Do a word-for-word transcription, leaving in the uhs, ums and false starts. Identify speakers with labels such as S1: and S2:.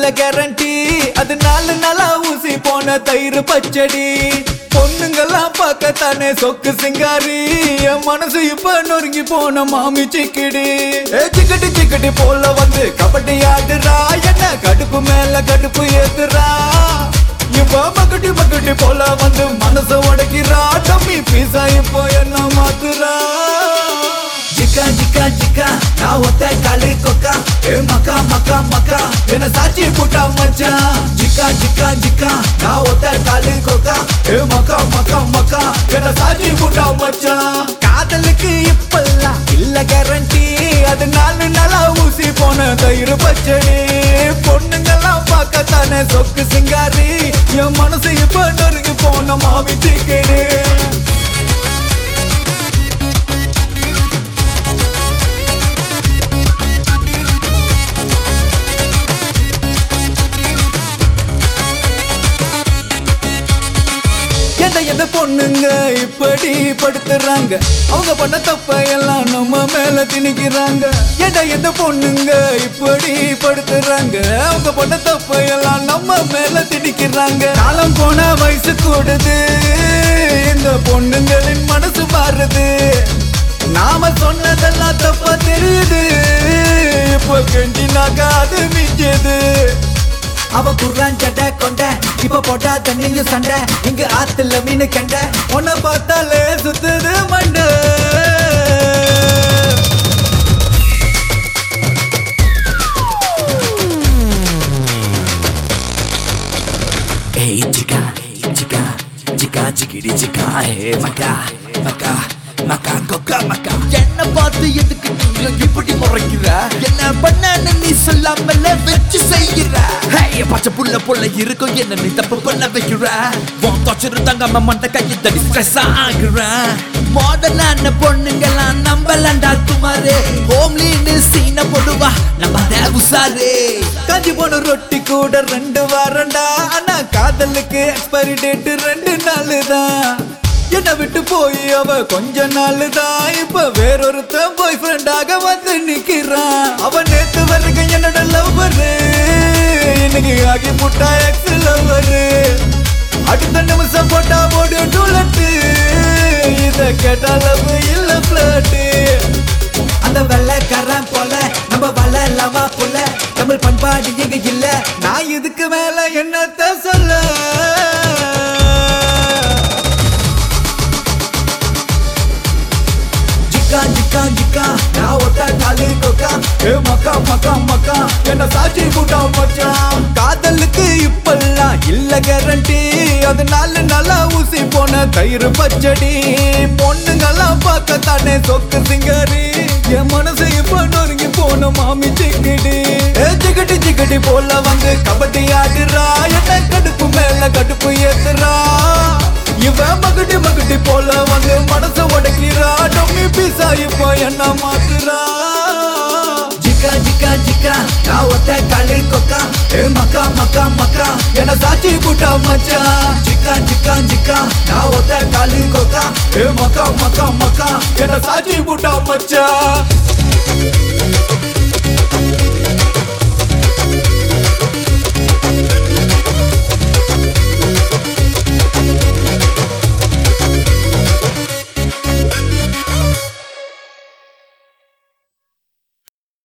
S1: இல்ல கேரண்டி அது நாலு நாளா ஊசி போன தயிர் பச்சடி பொண்ணுங்கெல்லாம் பார்க்கத்தானே சொக்கு சிங்காரி என் மனசு இப்ப நொறுங்கி போன மாமி சிக்கிடி சிக்கடி சிக்கடி போல வந்து கபடி ஆடுறா என்ன கடுப்பு மேல கடுப்பு ஏத்துறா இப்ப மக்குட்டி மக்குட்டி போல வந்து மனச உடைக்கிறா டம்மி பீசா இப்போ என்ன மாத்துறா ஜிக்கா ஜிக்கா ஜிக்கா நான் ஒத்த காலு கொக்கா ஏ மக்கா மக்கா மக்கா என்ன சாட்சி போட்டா மச்சான் ஜிக்கா ஜிக்கா ஜிக்கா நான் ஒத்த காலு கொக்கா ஏ மக்கா மக்கா மக்கா என்ன சாட்சி போட்டா மச்சான் காதலுக்கு இப்பெல்லாம் இல்ல கேரண்டி அது நாலு நாளா ஊசி போன தயிர் பச்சடி பொண்ணுங்கெல்லாம் பார்க்கத்தானே சொக்கு சிங்காரி என் மனசு இப்ப நொறுங்கி போன மாவி சிக்கடி எந்த பொண்ணுங்க இப்படி படுத்துறாங்க அவங்க பண்ண தப்ப எல்லாம் நம்ம மேல திணிக்கிறாங்க எந்த எந்த பொண்ணுங்க இப்படி படுத்துறாங்க அவங்க பண்ண தப்ப எல்லாம் நம்ம மேல திணிக்கிறாங்க காலம் போன வயசு கூடுது இந்த பொண்ணுங்களின் மனசு மாறுது நாம சொன்னதெல்லாம் தப்பா தெரியுது இப்ப கெஞ்சினாக்கா அது மிஞ்சது அவ குர்ரான் சட்டை கொண்ட இப்ப போட்டா தண்ணியும் சண்டை இங்க ஆத்துல மீனு கண்ட உன்னை பார்த்தாலே சுத்துது மண்ட
S2: ஏய் சிக்கா சிக்கா சிக்கா சிக்கிடி சிக்கா ஹே மக்கா மக்கா மக்கா கொக்கா மக்கா என்ன பார்த்து எதுக்கு நீ இப்படி முறைக்கிற என்ன பண்ண நீ சொல்லாமல வச்சு செய்கிற ஹே பச்சை புள்ள புள்ள இருக்கும் என்ன நீ தப்பு பண்ண வைக்கிற உன் தொச்சரு தங்காம மண்ட கையை தடி ஸ்ட்ரெஸ் ஆகுற மாடலான பொண்ணுங்கெல்லாம் நம்பலாண்டா குமாரே ஹோம்லின்னு சீன போடுவா நம்ம தேவுசாரே
S1: காஞ்சி போன ரொட்டி கூட ரெண்டு வாரண்டா ஆனா காதலுக்கு எக்ஸ்பைரி டேட் ரெண்டு நாள் தான் என்ன விட்டு போய் அவ கொஞ்ச நாள் தான் இப்ப வேறொருத்த பாய் ஃப்ரெண்டாக வந்து நிக்கிறான் அவன் நேத்து வரைக்கும் என்னோட லவ்வரு இன்னைக்கு ஆகி முட்டா எக்ஸ் லவ்வரு அடுத்த நிமிஷம் போட்டா ஓடு டூலட்டு இத கேட்டா லவ் இல்ல பிளாட்டு அந்த வெள்ளைக்காரன் போல நம்ம வளரலாமா போல தமிழ் பண்பாடு எங்க இல்ல நான் இதுக்கு மேல என்னத்த சொல்ல ஜிக்கா ஜிக்கா நான் ஒட்ட காலு கொக்கா ஏ மக்கா மக்கா மக்கா என்ன சாட்சி போட்டா மச்சான் காதலுக்கு இப்பெல்லாம் இல்ல கேரண்டி அது நாலு நாளா ஊசி போன தயிர் பச்சடி பொண்ணுங்கெல்லாம் பார்க்கத்தானே சொக்கு சிங்காரி என் மனசு இப்ப நொறுங்கி போன மாமி சிக்கிடி சிக்கடி சிக்கடி போல வந்து கபடி ஆடுறா என்ன கடுப்பு மேல கடுப்பு ஏத்துறா இவன் மகுடி மகுடி போல வந்து மனசு உடைக்கிறா டம்மி பீசா இப்போ என்ன மாத்துறா ஜிக்கா ஜிக்கா ஜிக்கா நான் ஒத்த காலு கொக்கா ஏ மக்கா மக்கா மக்கா என்ன சாட்சி போட்டா மச்சான் ஜிக்கா ஜிக்கா ஜிக்கா நான் ஒத்த காலு கொக்கா ஏ மக்கா மக்கா மக்கா என்ன சாட்சி போட்டா மச்சான்